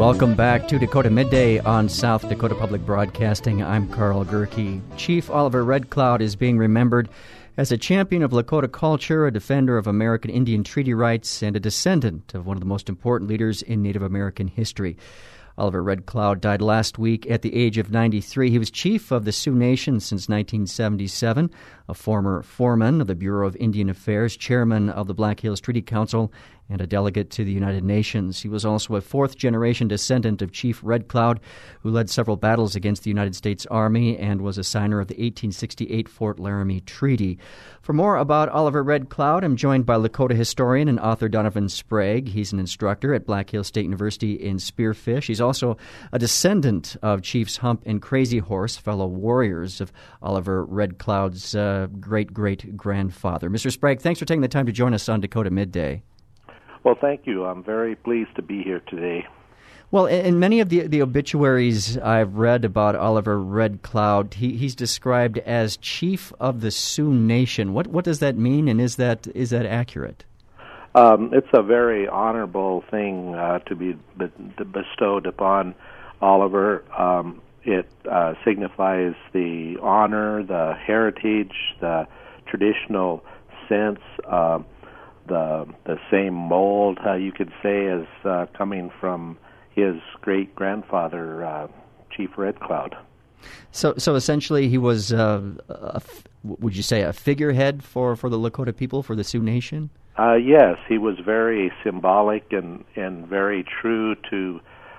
Welcome back to Dakota Midday on South Dakota Public Broadcasting. I'm Carl Gerke. Chief Oliver Red Cloud is being remembered as a champion of Lakota culture, a defender of American Indian treaty rights, and a descendant of one of the most important leaders in Native American history. Oliver Red Cloud died last week at the age of 93. He was chief of the Sioux Nation since 1977, a former foreman of the Bureau of Indian Affairs, chairman of the Black Hills Treaty Council, and a delegate to the United Nations. He was also a fourth-generation descendant of Chief Red Cloud, who led several battles against the United States Army and was a signer of the 1868 Fort Laramie Treaty. For more about Oliver Red Cloud, I'm joined by Lakota historian and author Donovan Sprague. He's an instructor at Black Hills State University in Spearfish. He's also a descendant of Chiefs Hump and Crazy Horse, fellow warriors of Oliver Red Cloud's great-great-grandfather. Mr. Sprague, thanks for taking the time to join us on Dakota Midday. Well, thank you. I'm very pleased to be here today. Well, in many of the obituaries I've read about Oliver Red Cloud, he's described as Chief of the Sioux Nation. What does that mean, and is that accurate? It's a very honorable thing to be bestowed upon Oliver. It signifies the honor, the heritage, the traditional sense, the same mold, you could say, as coming from his great-grandfather, Chief Red Cloud. So essentially he was, would you say, a figurehead for the Lakota people, for the Sioux Nation? Yes, he was very symbolic and very true to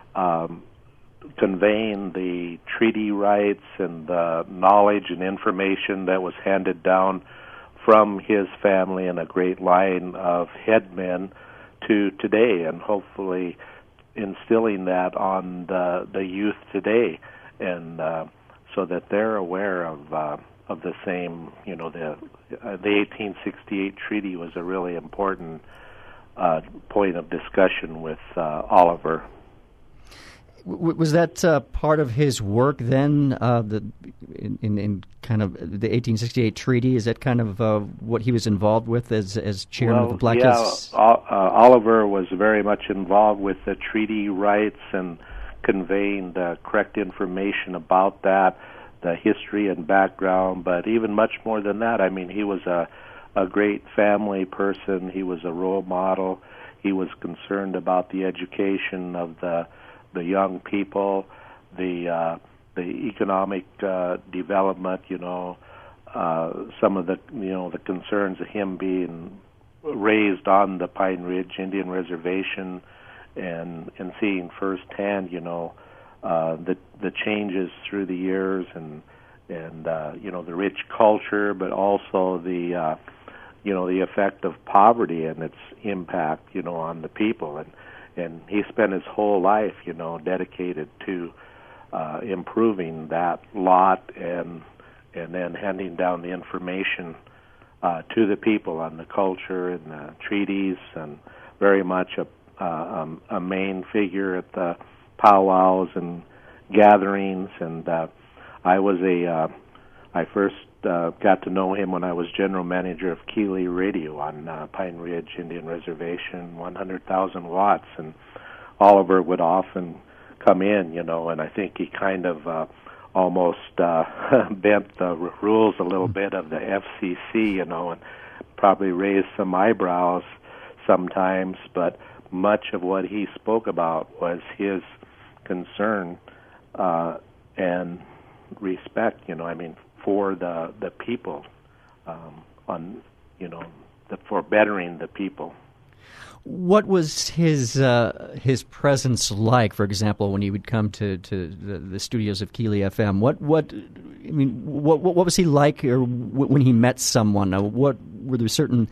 conveying the treaty rights and the knowledge and information that was handed down from his family and a great line of headmen to today, and hopefully instilling that on the youth today, and so that they're aware of the same. You know, the 1868 treaty was a really important point of discussion with Oliver. Was that part of his work then, in kind of the 1868 treaty? Is that kind of what he was involved with as chairman of the Black Hills? Oliver was very much involved with the treaty rights and conveying the correct information about that, the history and background, but even much more than that. I mean, he was a great family person. He was a role model. He was concerned about the education of the young people, the economic development, some of the concerns of him being raised on the Pine Ridge Indian Reservation and seeing firsthand, the changes through the years and the rich culture, but also the effect of poverty and its impact, on the people. And he spent his whole life, dedicated to improving that lot and then handing down the information to the people on the culture and the treaties, and very much a main figure at the powwows and gatherings. And I first got to know him when I was general manager of Keeley Radio on Pine Ridge Indian Reservation, 100,000 watts, and Oliver would often come in, and I think he kind of almost bent the rules a little bit of the FCC, and probably raised some eyebrows sometimes, but much of what he spoke about was his concern and respect, for the people, for bettering the people. What was his presence like? For example, when he would come to the studios of Keeley FM, what was he like, or when he met someone? What were there certain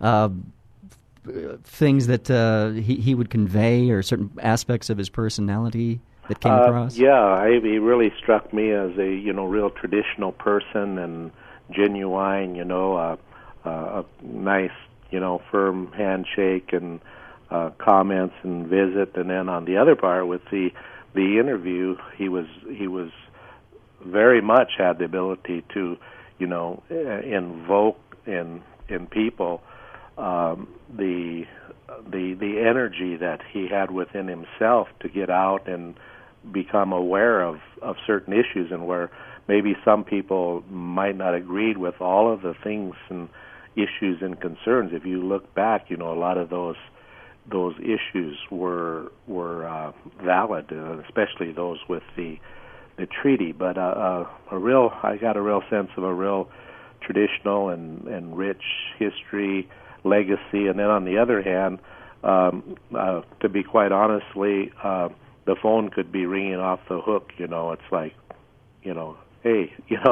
things that he would convey, or certain aspects of his personality that came across? He really struck me as a real traditional person and genuine. A nice firm handshake and comments and visit. And then on the other part, with the interview, he was very much had the ability to invoke in people the the energy that he had within himself to get out and become aware of certain issues, and where maybe some people might not agree with all of the things and issues and concerns. If you look back, a lot of those issues were valid, especially those with the treaty. But I got a real sense of a real traditional and rich history, legacy, and then on the other hand, to be quite honestly, the phone could be ringing off the hook. It's like, hey,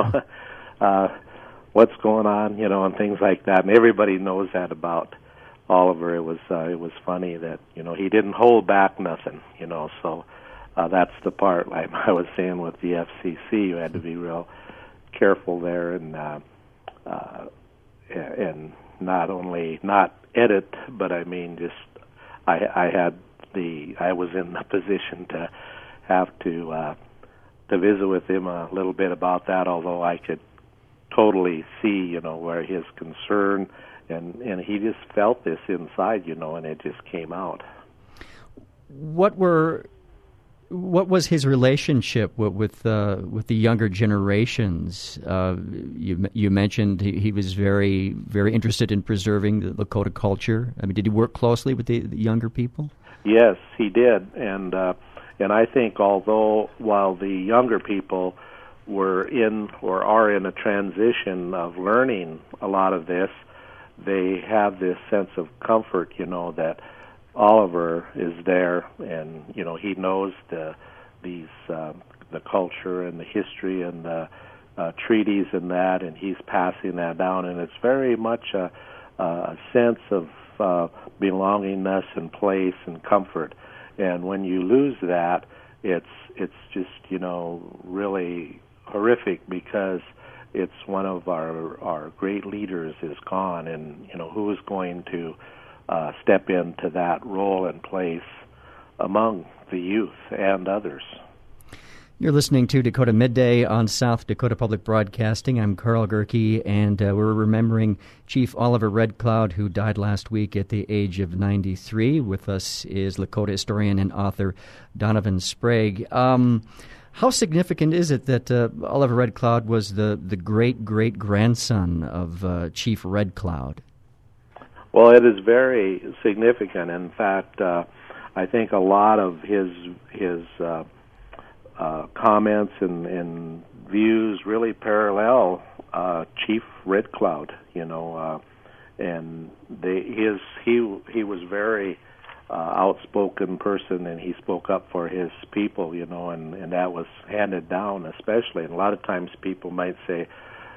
what's going on, and things like that. And everybody knows that about Oliver. It was funny that he didn't hold back nothing. So that's the part, like I was saying with the FCC, you had to be real careful there and not only not edit, but I mean just I was in the position to have to visit with him a little bit about that, although I could totally see, where his concern, and he just felt this inside, and it just came out. What was his relationship with the younger generations? You mentioned he was very, very interested in preserving the Lakota culture. I mean, did he work closely with the younger people? Yes, he did, and I think while the younger people were in or are in a transition of learning a lot of this, they have this sense of comfort, that Oliver is there, and he knows the culture and the history and the treaties and that, and he's passing that down, and it's very much a sense of belongingness and place and comfort. And when you lose that, it's just really horrific, because it's one of our great leaders is gone, and who is going to step into that role and place among the youth and others. You're listening to Dakota Midday on South Dakota Public Broadcasting. I'm Carl Gerke, and we're remembering Chief Oliver Red Cloud, who died last week at the age of 93. With us is Lakota historian and author Donovan Sprague. How significant is it that Oliver Red Cloud was the great-great-grandson of Chief Red Cloud? Well, it is very significant. In fact, I think a lot of his comments and views really parallel Chief Red Cloud. And he was very outspoken person, and he spoke up for his people. And that was handed down, especially. And a lot of times people might say,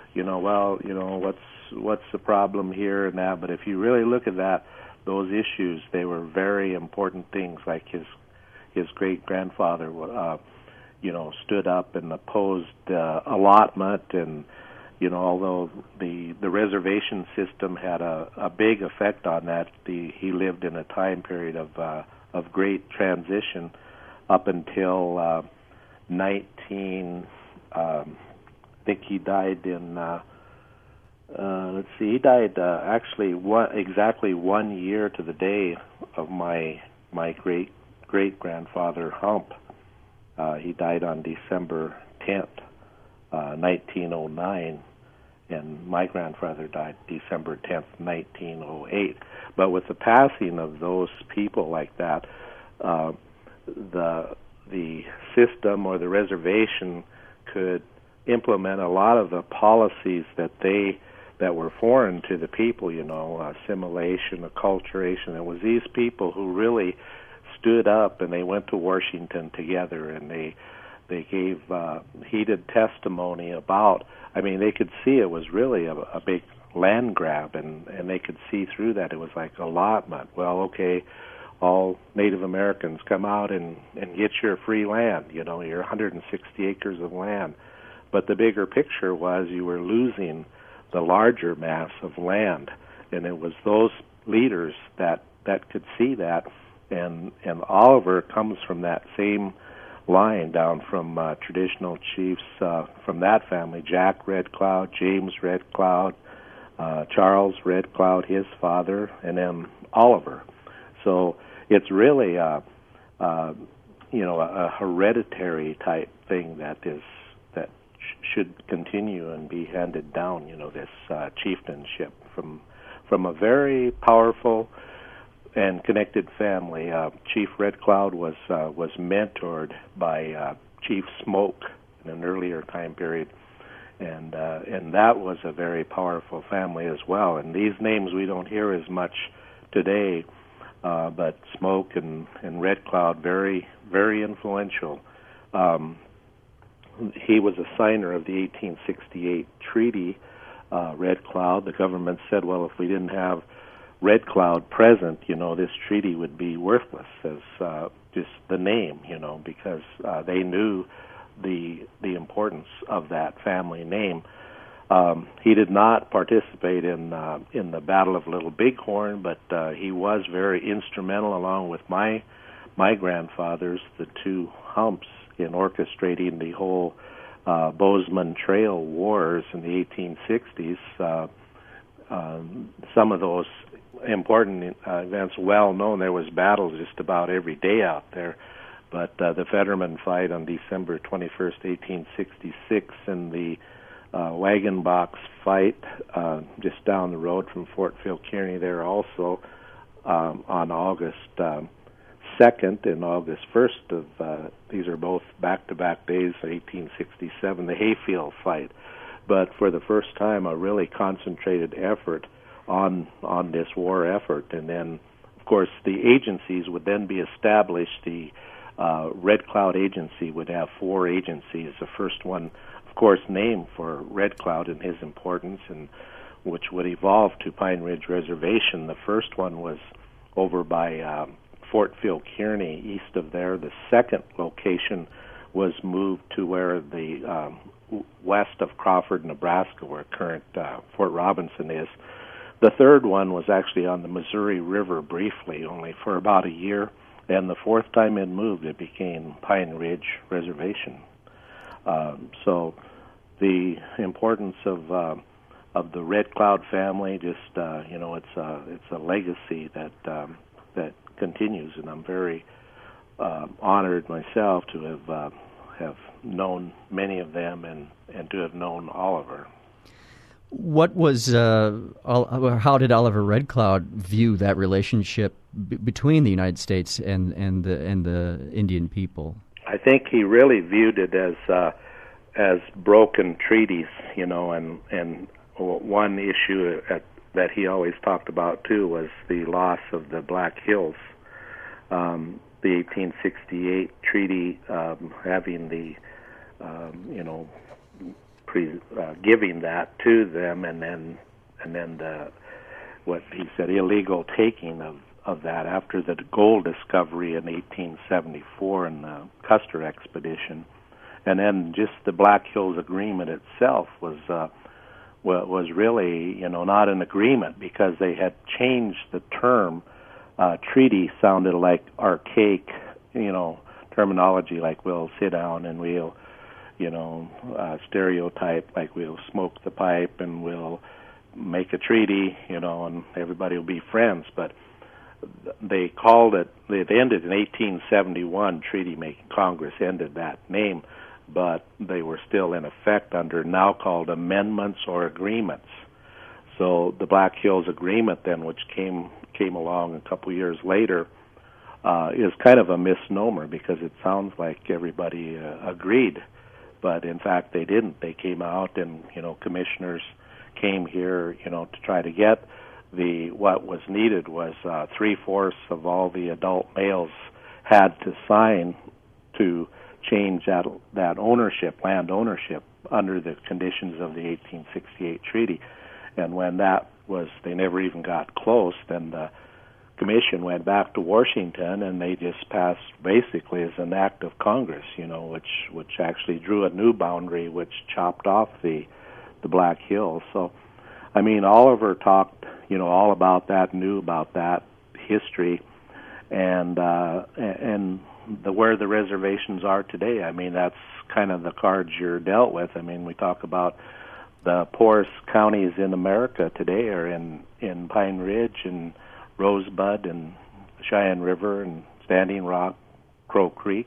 what's the problem here and that, but if you really look at those issues, they were very important things. Like his great grandfather stood up and opposed allotment, and although the reservation system had a big effect on that, he lived in a time period of great transition up until 19 I think he died in he died actually exactly 1 year to the day of my great grandfather Hump. He died on December 10th, 1909, and my grandfather died December 10th, 1908. But with the passing of those people like that, the system or the reservation could implement a lot of the policies that were foreign to the people, assimilation, acculturation. It was these people who really stood up, and they went to Washington together, and they gave heated testimony about, they could see it was really a big land grab, and they could see through that. It was like allotment. Well, okay, all Native Americans come out and get your free land, your 160 acres of land. But the bigger picture was you were losing the larger mass of land, and it was those leaders that could see that, and Oliver comes from that same line down from traditional chiefs from that family, Jack Red Cloud, James Red Cloud, Charles Red Cloud, his father, and then Oliver. So it's really a hereditary type thing that should continue and be handed down. This chieftainship from a very powerful and connected family. Chief Red Cloud was mentored by Chief Smoke in an earlier time period, and that was a very powerful family as well. And these names we don't hear as much today, but Smoke and Red Cloud, very, very influential. He was a signer of the 1868 treaty. Red Cloud, the government said, well, if we didn't have Red Cloud present, this treaty would be worthless as just the name, because they knew the importance of that family name. He did not participate in the Battle of Little Bighorn, but he was very instrumental, along with my grandfathers, the two Humps, in orchestrating the whole Bozeman Trail Wars in the 1860s. Some of those important events well known. There was battles just about every day out there, but the Fetterman fight on December 21st, 1866, and the Wagon Box fight just down the road from Fort Phil Kearny there also on August 2nd and August 1st of these are both back-to-back days of 1867, the Hayfield fight. But for the first time, a really concentrated effort on this war effort. And then, of course, the agencies would then be established. The Red Cloud Agency would have 4 agencies. The first one, of course, named for Red Cloud and his importance, and which would evolve to Pine Ridge Reservation. The first one was over by Fort Phil Kearny, east of there. The second location was moved to where the west of Crawford, Nebraska, where current Fort Robinson is. The third one was actually on the Missouri River briefly, only for about a year. And the fourth time it moved, it became Pine Ridge Reservation. So the importance of the Red Cloud family, just it's a legacy that continues, and I'm very honored myself to have known many of them and to have known Oliver. What was how did Oliver Red Cloud view that relationship between the United States and the Indian people? I think he really viewed it as broken treaties, and one issue that he always talked about too was the loss of the Black Hills. The 1868 treaty having the giving that to them, and then the what he said illegal taking of that after the gold discovery in 1874 and the Custer expedition, and then just the Black Hills Agreement itself was really not an agreement, because they had changed the term. Treaty sounded like archaic, terminology, like we'll sit down and we'll stereotype, like we'll smoke the pipe and we'll make a treaty, and everybody will be friends. But they called it, it ended in 1871, treaty-making Congress ended that name, but they were still in effect under now called amendments or agreements. So the Black Hills Agreement then, which came along a couple years later, is kind of a misnomer, because it sounds like everybody agreed. But in fact, they didn't. They came out, and commissioners came here, to try to get what was needed was 3/4 of all the adult males had to sign to change that ownership, land ownership, under the conditions of the 1868 treaty. And when that was, they never even got close, then the commission went back to Washington, and they just passed basically as an act of Congress, which actually drew a new boundary, which chopped off the Black Hills. So, I mean, Oliver talked, all about that, knew about that history, and where the reservations are today. I mean, that's kind of the cards you're dealt with. I mean, we talk about the poorest counties in America today are in Pine Ridge and Rosebud and Cheyenne River and Standing Rock, Crow Creek,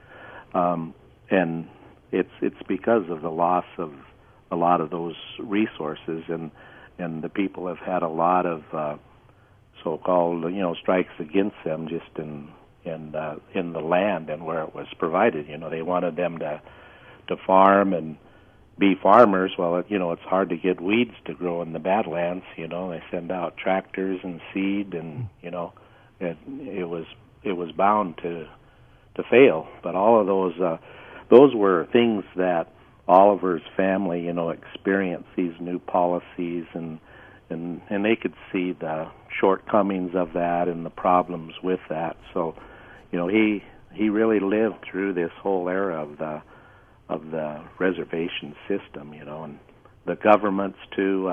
and it's because of the loss of a lot of those resources, and the people have had a lot of so-called strikes against them just in the land and where it was provided. They wanted them to farm and be farmers. Well, it's hard to get weeds to grow in the Badlands. They send out tractors and seed, and it was bound to fail. But all of those were things that Oliver's family, experienced these new policies, and they could see the shortcomings of that and the problems with that. So, he really lived through this whole era of the reservation system, and the governments too.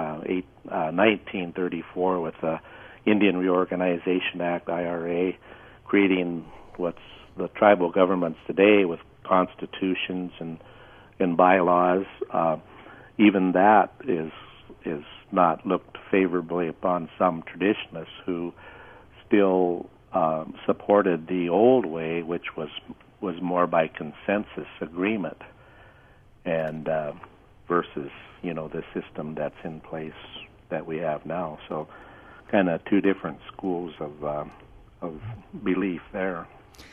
1934 with the Indian Reorganization Act, IRA, creating what's the tribal governments today with constitutions and bylaws. Even that is not looked favorably upon some traditionalists who still supported the old way, which was more by consensus agreement, and versus the system that's in place that we have now. So, kind of two different schools of belief there.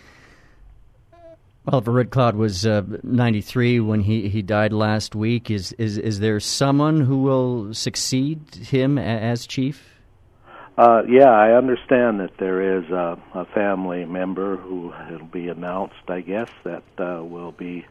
Oliver Red Cloud was 93 when he died last week. Is there someone who will succeed him as chief? Yeah, I understand that there is a family member who it'll be announced, I guess, that will be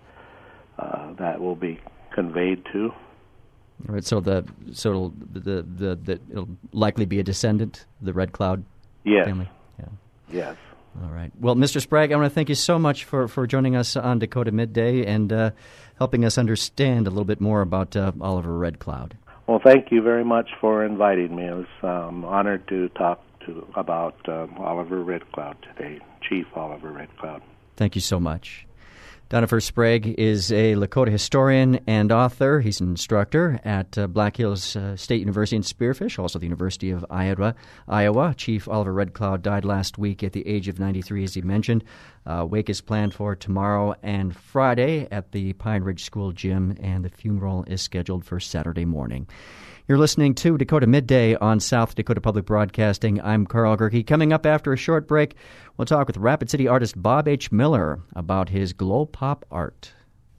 conveyed to. All right, so it'll likely be a descendant, the Red Cloud family. Yeah. Yes. All right. Well, Mr. Sprague, I want to thank you so much for joining us on Dakota Midday and helping us understand a little bit more about Oliver Red Cloud. Well, thank you very much for inviting me. I was honored to talk about Oliver Red Cloud today, Chief Oliver Red Cloud. Thank you so much. Donovan Sprague is a Lakota historian and author. He's an instructor at Black Hills State University in Spearfish, also the University of Iowa. Chief Oliver Red Cloud died last week at the age of 93, as he mentioned. Wake is planned for tomorrow and Friday at the Pine Ridge School gym, and the funeral is scheduled for Saturday morning. You're listening to Dakota Midday on South Dakota Public Broadcasting. I'm Carl Gerke. Coming up after a short break, we'll talk with Rapid City artist Bob H. Miller about his glow pop art.